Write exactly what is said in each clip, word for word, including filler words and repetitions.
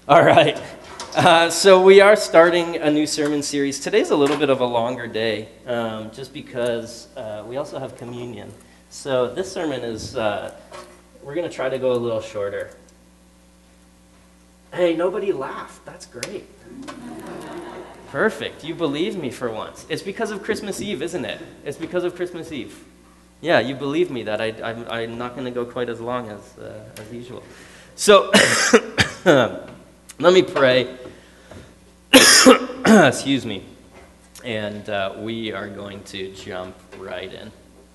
All right. Uh, so we are starting a new sermon series. Today's a little bit of a longer day, um, just because uh, we also have communion. So this sermon is, uh, we're going to try to go a little shorter. Hey, nobody laughed. That's great. Perfect. You believe me for once. It's because of Christmas Eve, isn't it? It's because of Christmas Eve. Yeah, you believe me that I, I'm, I'm not going to go quite as long as, uh, as usual. So... Let me pray. Excuse me. And uh, we are going to jump right in.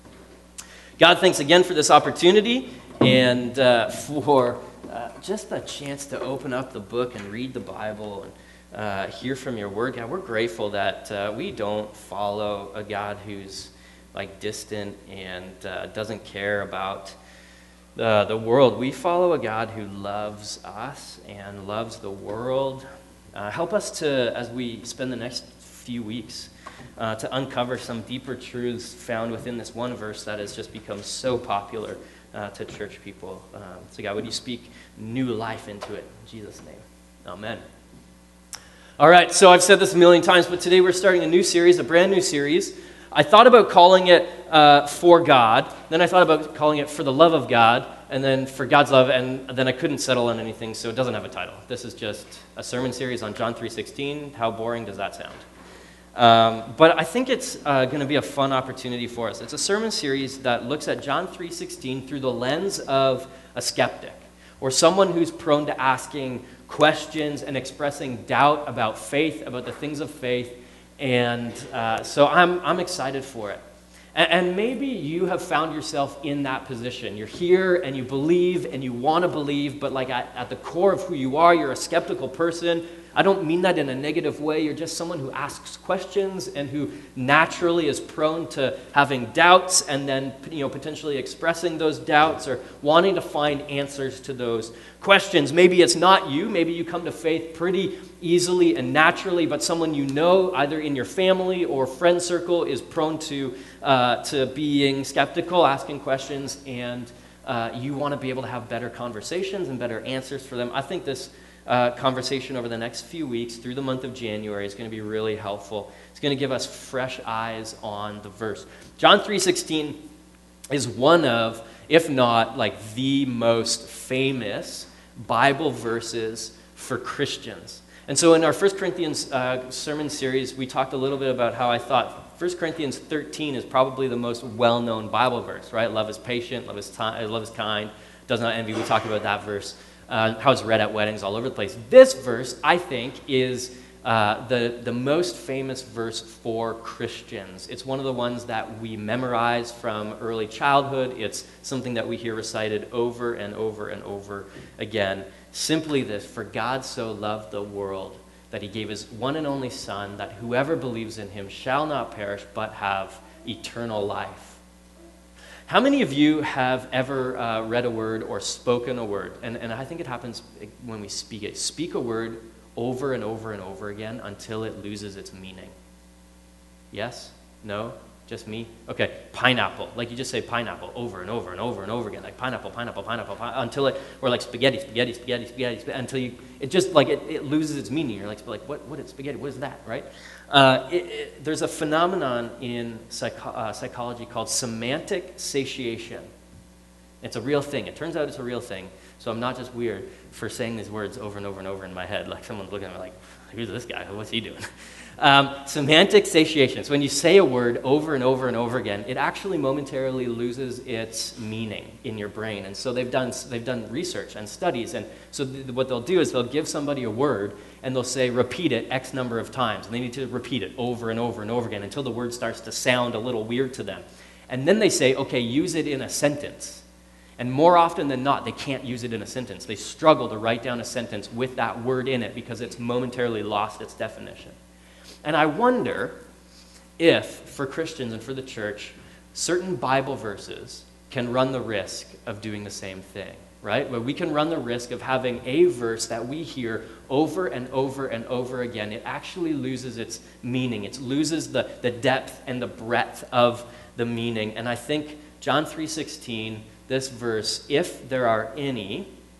God, thanks again for this opportunity and uh, for uh, just a chance to open up the book and read the Bible and uh, hear from your word. God, we're grateful that uh, we don't follow a God who's like distant and uh, doesn't care about Uh, the world. We follow a God who loves us and loves the world. Uh, help us to, as we spend the next few weeks, uh, to uncover some deeper truths found within this one verse that has just become so popular uh, to church people. Um, so God, would you speak new life into it? In Jesus' name, amen. All right, so I've said this a million times, but today we're starting a new series, a brand new series. I thought about calling it uh, For God, then I thought about calling it For the Love of God, and then For God's Love, and then I couldn't settle on anything, so it doesn't have a title. This is just a sermon series on John three sixteen. How boring does that sound? Um, but I think it's uh, going to be a fun opportunity for us. It's a sermon series that looks at John three sixteen through the lens of a skeptic, or someone who's prone to asking questions and expressing doubt about faith, about the things of faith. And uh, so I'm I'm excited for it. And, and maybe you have found yourself in that position. You're here and you believe and you want to believe, but like at, at the core of who you are, you're a skeptical person. I don't mean that in a negative way. You're just someone who asks questions and who naturally is prone to having doubts and then, you know, potentially expressing those doubts or wanting to find answers to those questions. Maybe it's not you. Maybe you come to faith pretty easily and naturally, but someone you know, either in your family or friend circle, is prone to uh, to being skeptical, asking questions, and uh, you want to be able to have better conversations and better answers for them. I think this Uh, conversation over the next few weeks through the month of January is going to be really helpful. It's going to give us fresh eyes on the verse. John three sixteen is one of, if not like the most famous Bible verses for Christians. And so in our First Corinthians uh, sermon series, we talked a little bit about how I thought First Corinthians thirteen is probably the most well-known Bible verse, right? Love is patient, love is, ti- love is kind, does not envy. We talked about that verse. Uh, how it's read at weddings all over the place. This verse, I think, is uh, the, the most famous verse for Christians. It's one of the ones that we memorize from early childhood. It's something that we hear recited over and over and over again. Simply this: for God so loved the world that he gave his one and only Son, that whoever believes in him shall not perish but have eternal life. How many of you have ever uh, read a word or spoken a word? And, and I think it happens when we speak it. Speak a word over and over and over again until it loses its meaning. Yes? No? Just me? Okay, pineapple. Like you just say pineapple over and over and over and over again. Like pineapple, pineapple, pineapple, pineapple until it, or like spaghetti, spaghetti, spaghetti, spaghetti, spaghetti until you, it just like, it, it loses its meaning. You're like, like what, what is spaghetti? What is that, right? Uh, it, it, there's a phenomenon in psycho, uh, psychology called semantic satiation. It's a real thing. It turns out it's a real thing. So I'm not just weird for saying these words over and over and over in my head. Like someone's looking at me like, who's this guy? What's he doing? Um, semantic satiation. So when you say a word over and over and over again, it actually momentarily loses its meaning in your brain. And so they've done they've done research and studies. And so th- what they'll do is they'll give somebody a word and they'll say, repeat it X number of times. And they need to repeat it over and over and over again until the word starts to sound a little weird to them. And then they say, okay, use it in a sentence. And more often than not, they can't use it in a sentence. They struggle to write down a sentence with that word in it because it's momentarily lost its definition. And I wonder if, for Christians and for the church, certain Bible verses can run the risk of doing the same thing, right? Where we can run the risk of having a verse that we hear over and over and over again. It actually loses its meaning. It loses the, the depth and the breadth of the meaning. And I think John three sixteen, this verse, if there are any,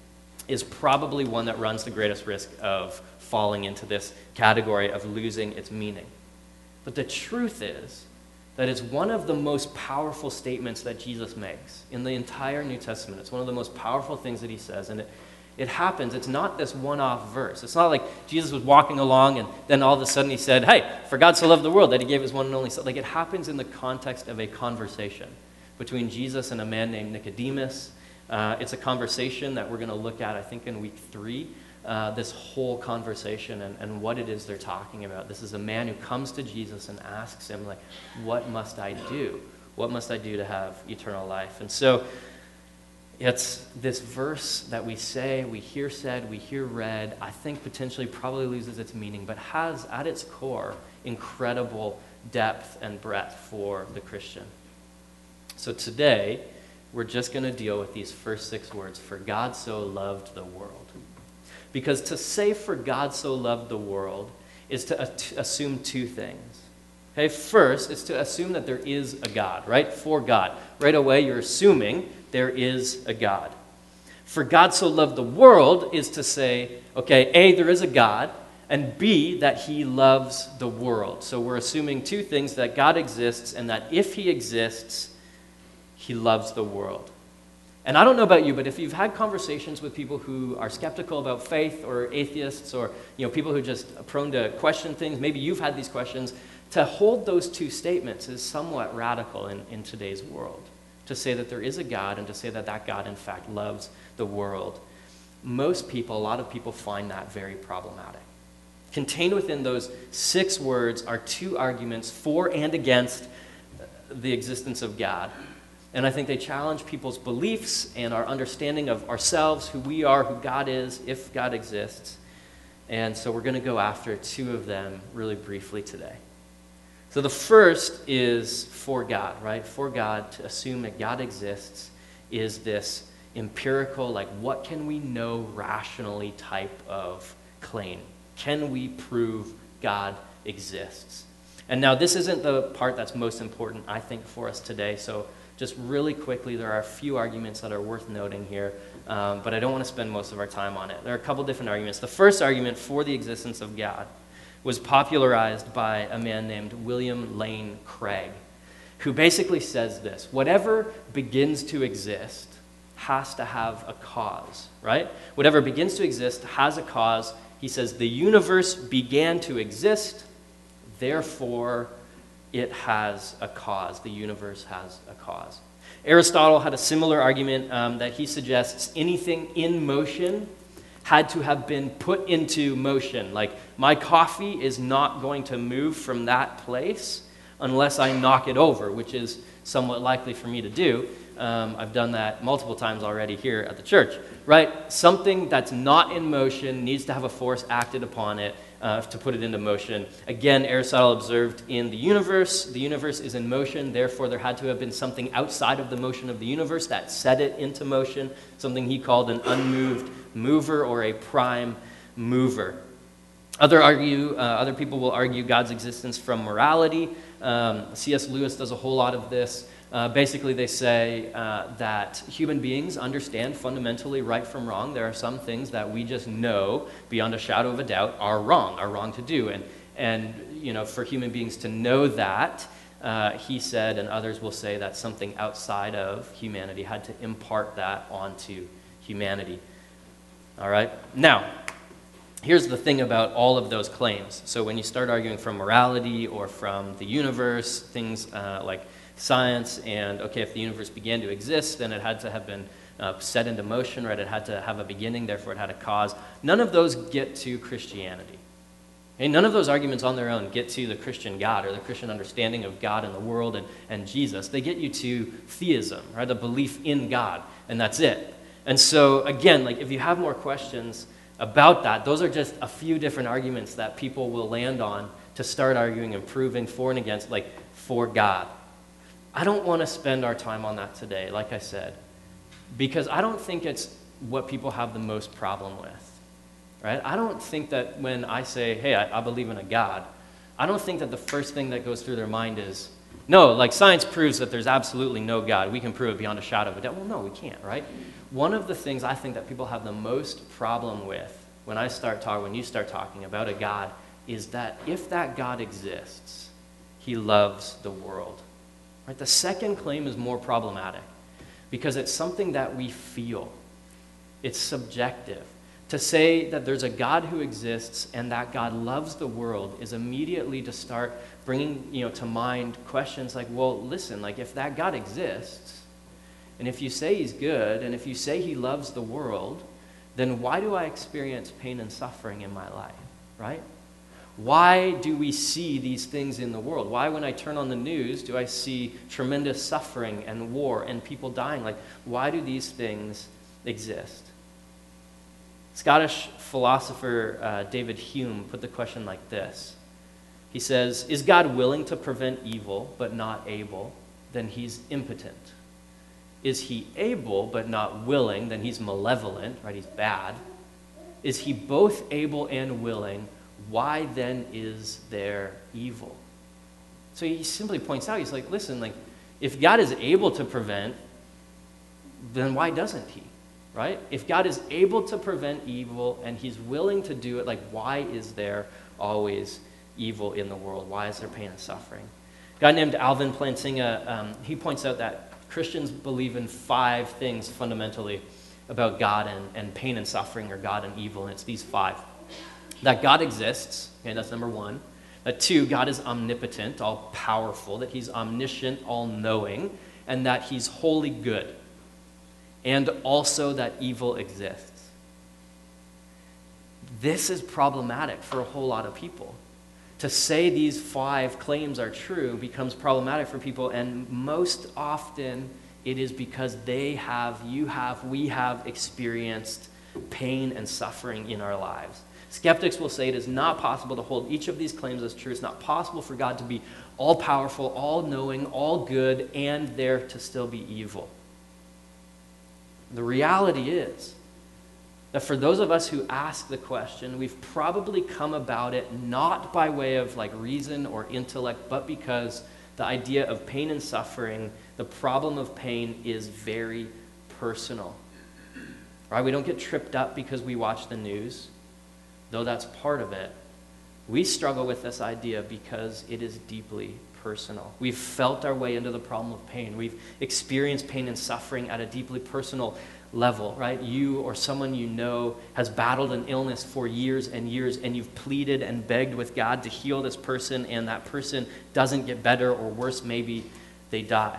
is probably one that runs the greatest risk of falling into this category of losing its meaning. But the truth is that it's one of the most powerful statements that Jesus makes in the entire New Testament. It's one of the most powerful things that he says, and it, it happens. It's not this one-off verse. It's not like Jesus was walking along and then all of a sudden he said, hey, for God so loved the world that he gave his one and only son. Like, it happens in the context of a conversation between Jesus and a man named Nicodemus. Uh, it's a conversation that we're going to look at, I think, in week three. Uh, this whole conversation and, and what it is they're talking about. This is a man who comes to Jesus and asks him, like, what must I do? What must I do to have eternal life? And so it's this verse that we say, we hear said, we hear read, I think potentially probably loses its meaning, but has at its core incredible depth and breadth for the Christian. So today, we're just going to deal with these first six words, for God so loved the world. Because to say for God so loved the world is to assume two things. Okay, first, it's to assume that there is a God, right? For God. Right away, you're assuming there is a God. For God so loved the world is to say, okay, A, there is a God, and B, that he loves the world. So we're assuming two things, that God exists, and that if he exists, he loves the world. And I don't know about you, but if you've had conversations with people who are skeptical about faith or atheists or, you know, people who are just prone to question things, maybe you've had these questions, to hold those two statements is somewhat radical in, in today's world. To say that there is a God and to say that that God, in fact, loves the world. Most people, a lot of people find that very problematic. Contained within those six words are two arguments for and against the existence of God. And I think they challenge people's beliefs and our understanding of ourselves, who we are, who God is, if God exists. And so we're going to go after two of them really briefly today. So the first is for God, right? For God, to assume that God exists is this empirical, like, what can we know rationally type of claim. Can we prove God exists? And now this isn't the part that's most important, I think, for us today. So just really quickly, there are a few arguments that are worth noting here, um, but I don't want to spend most of our time on it. There are a couple different arguments. The first argument for the existence of God was popularized by a man named William Lane Craig, who basically says this: whatever begins to exist has to have a cause, right? Whatever begins to exist has a cause. He says the universe began to exist, therefore it has a cause. The universe has a cause. Aristotle had a similar argument um, that he suggests anything in motion had to have been put into motion. Like, my coffee is not going to move from that place unless I knock it over, which is somewhat likely for me to do. Um, I've done that multiple times already here at the church, right? Something that's not in motion needs to have a force acted upon it uh, to put it into motion. Again, Aristotle observed in the universe, the universe is in motion, therefore there had to have been something outside of the motion of the universe that set it into motion, something he called an unmoved mover or a prime mover. Other argue, uh, other people will argue God's existence from morality. Um, C S Lewis does a whole lot of this. Uh, basically, they say uh, that human beings understand fundamentally right from wrong. There are some things that we just know beyond a shadow of a doubt are wrong, are wrong to do. And, and you know, for human beings to know that, uh, he said, and others will say that something outside of humanity had to impart that onto humanity. All right? Now, here's the thing about all of those claims. So when you start arguing from morality or from the universe, things uh, like science, and okay, if the universe began to exist, then it had to have been uh, set into motion, right? It had to have a beginning, therefore it had a cause. None of those get to Christianity. Okay? None of those arguments on their own get to the Christian God or the Christian understanding of God and the world and, and Jesus. They get you to theism, right? The belief in God, and that's it. And so, again, like, if you have more questions about that, those are just a few different arguments that people will land on to start arguing and proving for and against, like, for God. I don't want to spend our time on that today, like I said, because I don't think it's what people have the most problem with, right? I don't think that when I say, hey, I, I believe in a God, I don't think that the first thing that goes through their mind is, No, like science proves that there's absolutely no God. We can prove it beyond a shadow of a doubt. Well, no, we can't, right? One of the things I think that people have the most problem with when I start talking, when you start talking about a God, is that if that God exists, he loves the world. Right? The second claim is more problematic because it's something that we feel. It's subjective. To say that there's a God who exists and that God loves the world is immediately to start bringing, you know, to mind questions like, well, listen, like if that God exists, and if you say he's good, and if you say he loves the world, then why do I experience pain and suffering in my life, right? Why do we see these things in the world? Why, when I turn on the news, do I see tremendous suffering and war and people dying? Like, why do these things exist? Scottish philosopher uh, David Hume put the question like this. He says, is God willing to prevent evil but not able? Then he's impotent. Is he able but not willing? Then he's malevolent, right? He's bad. Is he both able and willing? Why then is there evil? So he simply points out, he's like, listen, like, if God is able to prevent, then why doesn't he? Right? If God is able to prevent evil and he's willing to do it, like, why is there always evil in the world? Why is there pain and suffering? A guy named Alvin Plantinga, um, he points out that Christians believe in five things fundamentally about God and, and pain and suffering, or God and evil, and it's these five. That God exists, okay, that's number one. That two, God is omnipotent, all-powerful, that he's omniscient, all-knowing, and that he's wholly good. And also that evil exists. This is problematic for a whole lot of people. To say these five claims are true becomes problematic for people, and most often it is because they have, you have, we have experienced pain and suffering in our lives. Skeptics will say it is not possible to hold each of these claims as true. It's not possible for God to be all-powerful, all-knowing, all-good, and there to still be evil. The reality is that for those of us who ask the question, we've probably come about it not by way of like reason or intellect, but because the idea of pain and suffering, the problem of pain, is very personal. Right? We don't get tripped up because we watch the news, though that's part of it. We struggle with this idea because it is deeply personal. We've felt our way into the problem of pain. We've experienced pain and suffering at a deeply personal level, right? You or someone you know has battled an illness for years and years, and you've pleaded and begged with God to heal this person, and that person doesn't get better, or worse, maybe they die.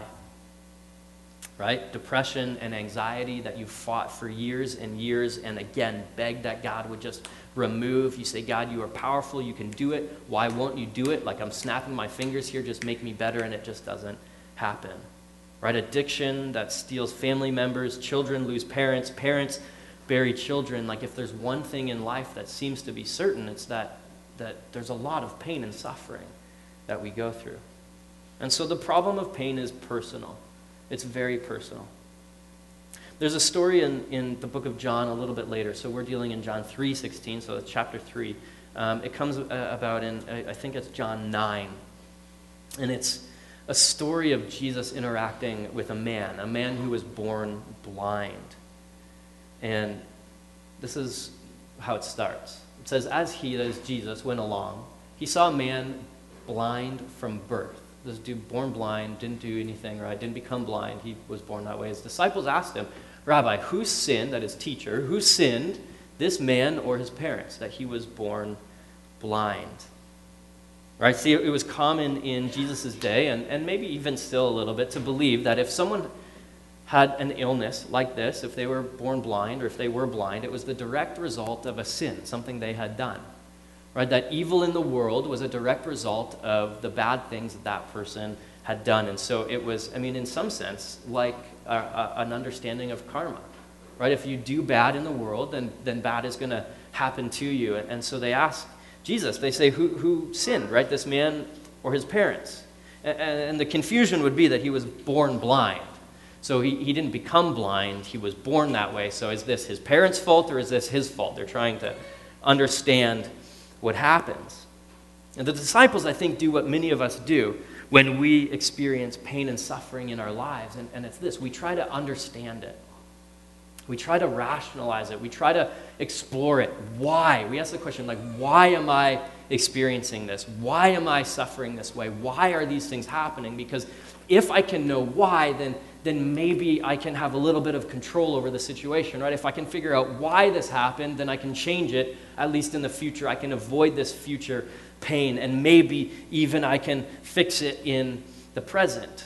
Right? Depression and anxiety that you've fought for years and years, and again, begged that God would just remove. You say, God, you are powerful, you can do it. Why won't you do it? Like, I'm snapping my fingers here, just make me better, and it just doesn't happen. Right? Addiction that steals family members, children lose parents, parents bury children. Like, if there's one thing in life that seems to be certain, it's that, that there's a lot of pain and suffering that we go through. And so the problem of pain is personal. It's very personal. There's a story in, in the book of John a little bit later. So we're dealing in John three sixteen, so it's chapter three. Um, it comes uh, about in, I think it's John nine. And it's a story of Jesus interacting with a man, a man who was born blind. And this is how it starts. It says, as he, that is Jesus, went along, he saw a man blind from birth. This dude born blind, didn't do anything, right? Didn't become blind. He was born that way. His disciples asked him, Rabbi, who sinned, that is teacher, who sinned, this man or his parents, that he was born blind? Right? See, it was common in Jesus' day, and, and maybe even still a little bit, to believe that if someone had an illness like this, if they were born blind or if they were blind, it was the direct result of a sin, something they had done. Right? That evil in the world was a direct result of the bad things that that person had done. And so it was, I mean, in some sense, like a, a, an understanding of karma. Right? If you do bad in the world, then, then bad is going to happen to you. And, and so they ask Jesus, they say, who, who sinned, right? This man or his parents? And, and the confusion would be that he was born blind. So he, he didn't become blind, he was born that way. So is this his parents' fault or is this his fault? They're trying to understand what happens. And the disciples, I think, do what many of us do. when we experience pain and suffering in our lives, and, and it's this, we try to understand it. We try to rationalize it. We try to explore it. Why? We ask the question, like, why am I experiencing this? Why am I suffering this way? Why are these things happening? Because if I can know why, then, then maybe I can have a little bit of control over the situation, right? If I can figure out why this happened, then I can change it, at least in the future. I can avoid this future pain, and maybe even I can fix it in the present,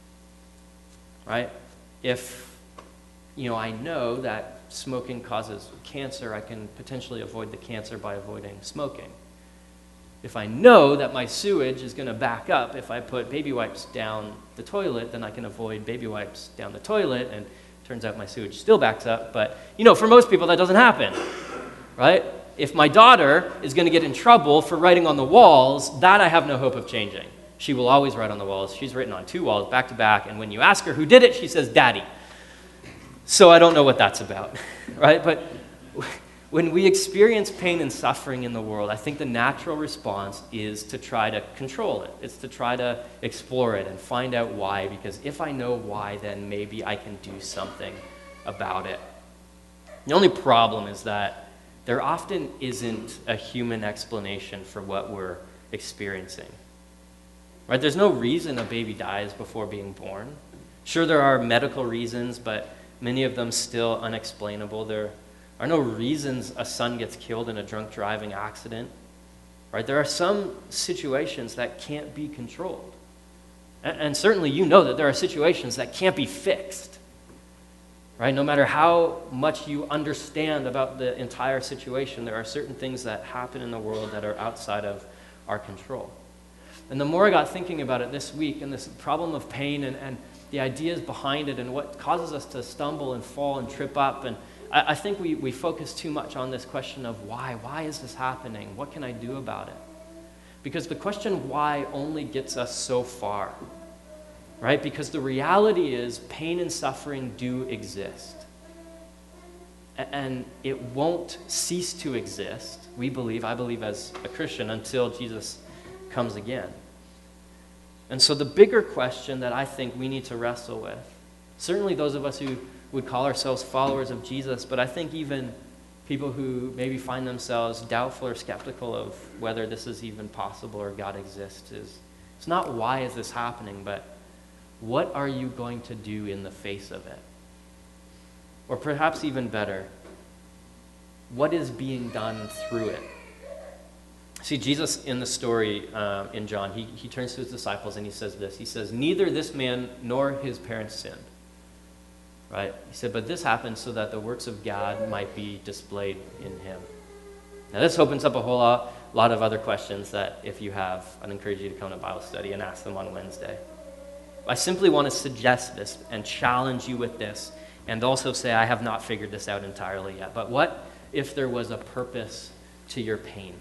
right? If you know, I know that smoking causes cancer, I can potentially avoid the cancer by avoiding smoking. If I know that my sewage is going to back up if I put baby wipes down the toilet, then I can avoid baby wipes down the toilet, and it turns out my sewage still backs up. But, you know, for most people, that doesn't happen, right? If my daughter is going to get in trouble for writing on the walls, that I have no hope of changing. She will always write on the walls. She's written on two walls, back to back, and when you ask her who did it, she says, Daddy. So I don't know what that's about, right? But when we experience pain and suffering in the world, I think the natural response is to try to control it. It's to try to explore it and find out why, because if I know why, then maybe I can do something about it. The only problem is that there often isn't a human explanation for what we're experiencing, right? There's no reason a baby dies before being born. Sure, there are medical reasons, but many of them still unexplainable. There are no reasons a son gets killed in a drunk driving accident, right? There are some situations that can't be controlled. And, and certainly you know that there are situations that can't be fixed, right? No matter how much you understand about the entire situation, there are certain things that happen in the world that are outside of our control. And the more I got thinking about it this week, and this problem of pain and, and the ideas behind it and what causes us to stumble and fall and trip up. And I, I think we, we focus too much on this question of why. Why is this happening? What can I do about it? Because the question why only gets us so far, right? Because the reality is pain and suffering do exist. And it won't cease to exist, we believe, I believe as a Christian, until Jesus comes again. And so the bigger question that I think we need to wrestle with, certainly those of us who would call ourselves followers of Jesus, but I think even people who maybe find themselves doubtful or skeptical of whether this is even possible or God exists, is it's not why is this happening, but what are you going to do in the face of it? Or perhaps even better, what is being done through it? See, Jesus in the story um, in John, he, he turns to his disciples and he says this. He says, neither this man nor his parents sinned. Right? He said, but this happened so that the works of God might be displayed in him. Now this opens up a whole lot, lot of other questions that if you have, I'd encourage you to come to Bible study and ask them on Wednesday. I simply want to suggest this and challenge you with this, and also say I have not figured this out entirely yet. But what if there was a purpose to your pain?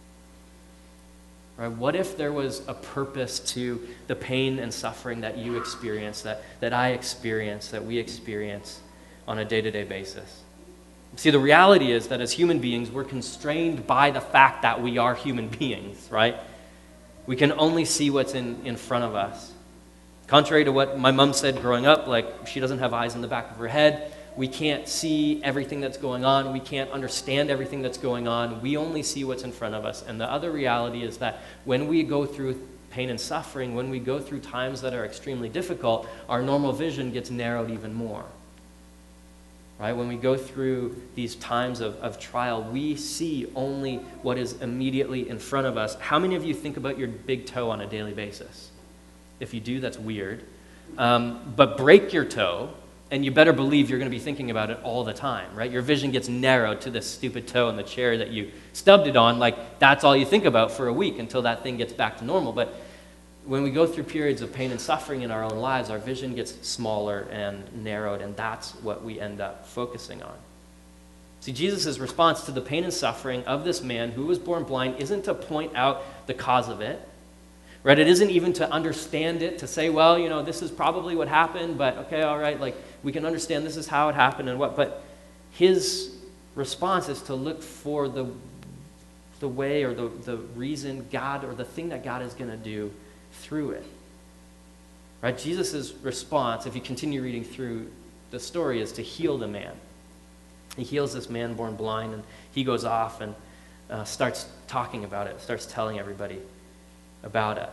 Right? What if there was a purpose to the pain and suffering that you experience, that, that I experience, that we experience on a day-to-day basis? See, the reality is that as human beings, we're constrained by the fact that we are human beings, right? We can only see what's in, in front of us. Contrary to what my mom said growing up, like she doesn't have eyes in the back of her head. We can't see everything that's going on. We can't understand everything that's going on. We only see what's in front of us. And the other reality is that when we go through pain and suffering, when we go through times that are extremely difficult, our normal vision gets narrowed even more. Right? When we go through these times of, of trial, we see only what is immediately in front of us. How many of you think about your big toe on a daily basis? If you do, that's weird. Um, but break your toe, and you better believe you're going to be thinking about it all the time, right? Your vision gets narrowed to this stupid toe in the chair that you stubbed it on. Like, that's all you think about for a week until that thing gets back to normal. But when we go through periods of pain and suffering in our own lives, our vision gets smaller and narrowed, and that's what we end up focusing on. See, Jesus' response to the pain and suffering of this man who was born blind isn't to point out the cause of it, right? It isn't even to understand it, to say, well, you know, this is probably what happened, but okay, all right, like, we can understand this is how it happened and what, but his response is to look for the, the way or the, the reason God, or the thing that God is going to do through it. Right? Jesus' response, if you continue reading through the story, is to heal the man. He heals this man born blind, and he goes off and uh, starts talking about it, starts telling everybody about it.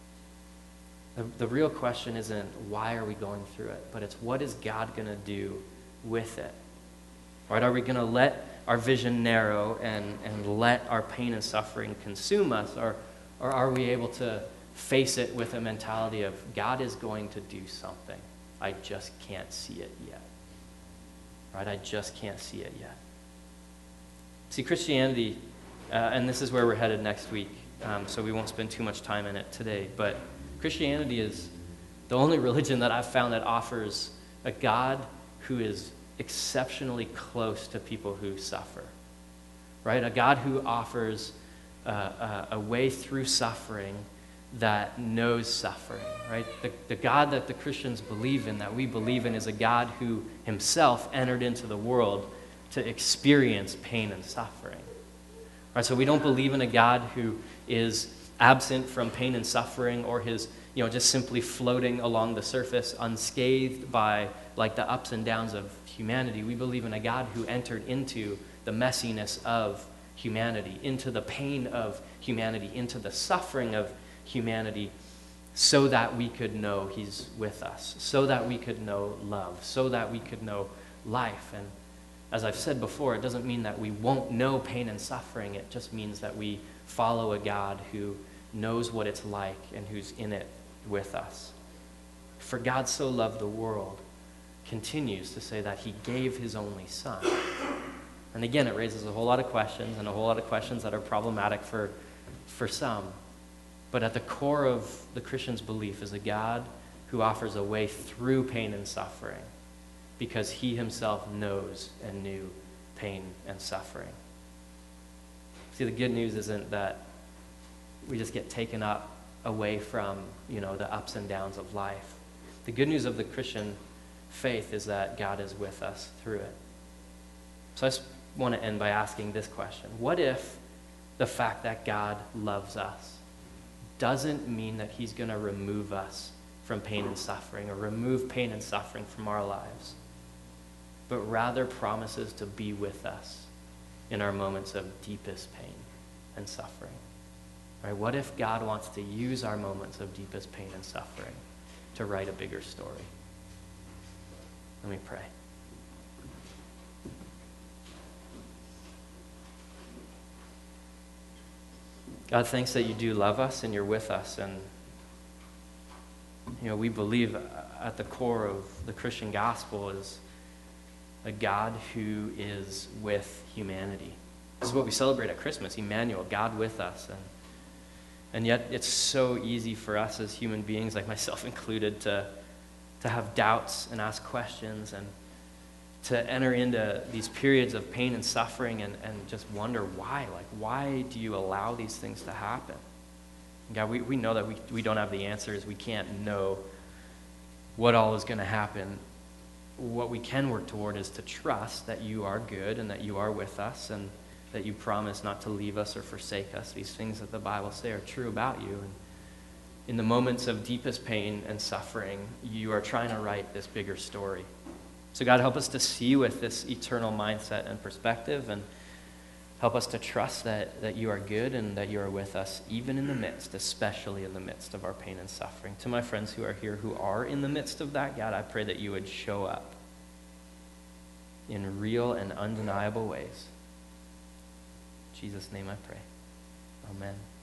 The, the real question isn't why are we going through it, but it's what is God going to do with it? Right? Are we going to let our vision narrow and, and let our pain and suffering consume us, or, or are we able to face it with a mentality of God is going to do something, I just can't see it yet. Right? I just can't see it yet. See, Christianity, uh, and this is where we're headed next week, um, so we won't spend too much time in it today, but Christianity is the only religion that I've found that offers a God who is exceptionally close to people who suffer. Right? A God who offers uh, a, a way through suffering that knows suffering, right? The, the God that the Christians believe in, that we believe in, is a God who himself entered into the world to experience pain and suffering. Right? So we don't believe in a God who is absent from pain and suffering, or his, you know, just simply floating along the surface unscathed by like the ups and downs of humanity. We believe in a God who entered into the messiness of humanity, into the pain of humanity, into the suffering of humanity, so that we could know he's with us, so that we could know love, so that we could know life. And as I've said before, it doesn't mean that we won't know pain and suffering. It just means that we follow a God who knows what it's like and who's in it with us. For God so loved the world continues to say that he gave his only son. And again, it raises a whole lot of questions, and a whole lot of questions that are problematic for, for some. But at the core of the Christian's belief is a God who offers a way through pain and suffering because he himself knows and knew pain and suffering. See, the good news isn't that we just get taken up away from, you know, the ups and downs of life. The good news of the Christian faith is that God is with us through it. So I just want to end by asking this question. What if the fact that God loves us doesn't mean that he's going to remove us from pain and suffering, or remove pain and suffering from our lives, but rather promises to be with us in our moments of deepest pain and suffering? Right? What if God wants to use our moments of deepest pain and suffering to write a bigger story? Let me pray. God, thanks that you do love us and you're with us. And, you know, we believe at the core of the Christian gospel is a God who is with humanity. This is what we celebrate at Christmas, Emmanuel, God with us. And, and yet it's so easy for us as human beings, like myself included, to, to have doubts and ask questions and to enter into these periods of pain and suffering and, and just wonder why. Like, why do you allow these things to happen? God, we, we know that we, we don't have the answers. We can't know what all is going to happen. What we can work toward is to trust that you are good and that you are with us and that you promise not to leave us or forsake us. These things that the Bible say are true about you. And in the moments of deepest pain and suffering, you are trying to write this bigger story. So God, help us to see with this eternal mindset and perspective, and help us to trust that, that you are good and that you are with us, even in the midst, especially in the midst of our pain and suffering. To my friends who are here who are in the midst of that, God, I pray that you would show up in real and undeniable ways. In Jesus' name I pray. Amen.